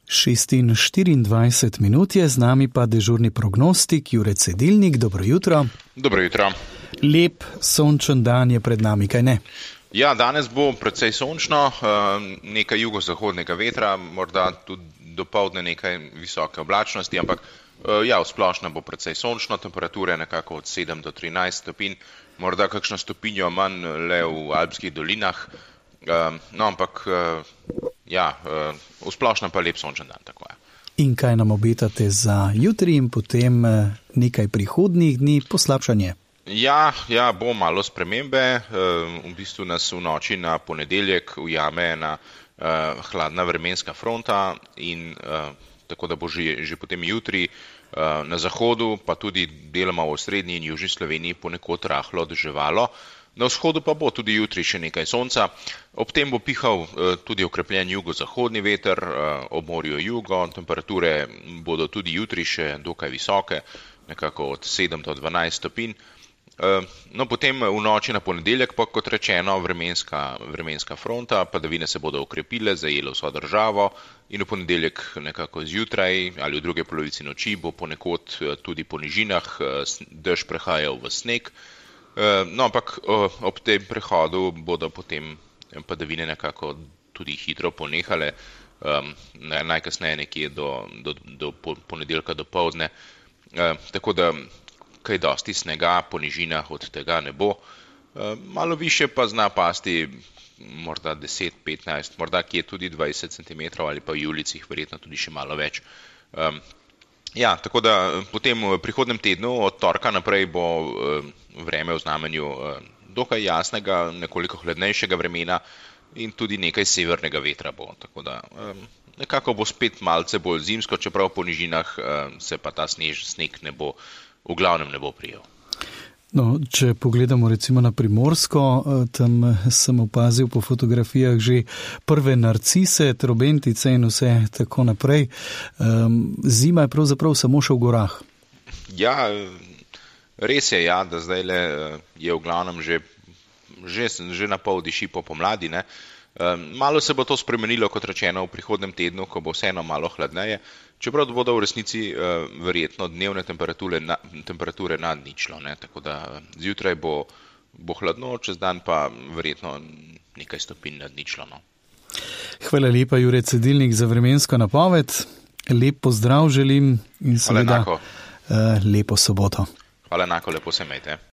6:24 je, z nami pa dežurni prognostik Jure Cedilnik. Dobro jutro. Dobro jutro. Lep sončen dan je pred nami, kaj ne? Ja, danes bo precej sončno, nekaj jugozahodnega vetra, morda tudi dopoldne nekaj visoke oblačnosti, ampak ja, v splošno bo precej sončno, temperature nekako od 7 do 13 stopinj, morda kakšno stopinjo manj le v alpskih dolinah, no ampak ja, v splošno pa lep sončen dan, tako je. In kaj nam obetate za jutri in potem nekaj prihodnjih dni, poslabšanje? Ja, bo malo spremembe, v bistvu nas v noči na ponedeljek ujame ena hladna vremenska fronta in tako da bo že potem jutri na zahodu, pa tudi deloma v osrednji in južni Sloveniji ponekod rahlo deževalo. Na vzhodu pa bo tudi jutri še nekaj sonca, ob tem bo pihal tudi okrepljen jugozahodni veter, ob morju jugo, temperature bodo tudi jutri še dokaj visoke, nekako od 7 do 12 stopinj. No, potem v noči na ponedeljek pa, kot rečeno, vremenska fronta, padavine se bodo okrepile, zajele vso državo in v ponedeljek nekako zjutraj ali v druge polovici noči bo ponekod tudi po nižinah dež prehajal v sneg. No, ampak ob tem prehodu bodo potem padavine nekako tudi hitro ponehale, najkasneje nekje do ponedeljka dopoldne, tako da kaj dosti snega po nižinah od tega ne bo. Malo više pa zna pasti morda 10, 15, morda kje tudi 20 cm ali pa v julicih verjetno tudi še malo več. Ja, tako da potem v prihodnem tednu od torka naprej bo vreme v znamenju dokaj jasnega, nekoliko hladnejšega vremena in tudi nekaj severnega vetra bo. Tako da nekako bo spet malce bolj zimsko, čeprav po nižinah se pa ta sneg v glavnem ne bo prijel. No, če pogledamo recimo na Primorsko, tam sem opazil po fotografijah že prve narcise, trobentice in vse tako naprej. Zima je pravzaprav samo še v gorah. Ja, res je, ja, da zdajle je v glavnem že na pol diši po pomladi, ne. Malo se bo to spremenilo, kot rečeno, v prihodnem tednu, ko bo vseeno malo hladneje, čeprav bodo v resnici verjetno dnevne temperature nad ničlo, ne, tako da zjutraj bo hladno, čez dan pa verjetno nekaj stopinj nad ničlo, no. Hvala lepa, Jure Cedilnik, za vremensko napoved. Lep pozdrav želim in seveda lepo soboto. Hvala enako, lepo se imejte.